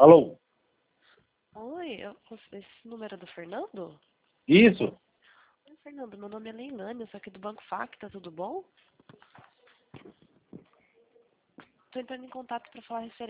Alô? Oi, esse número é do Fernando? Isso? Oi, Fernando, meu nome é Leilane, eu sou aqui do Banco Facta, tudo bom? Tô entrando em contato para falar referente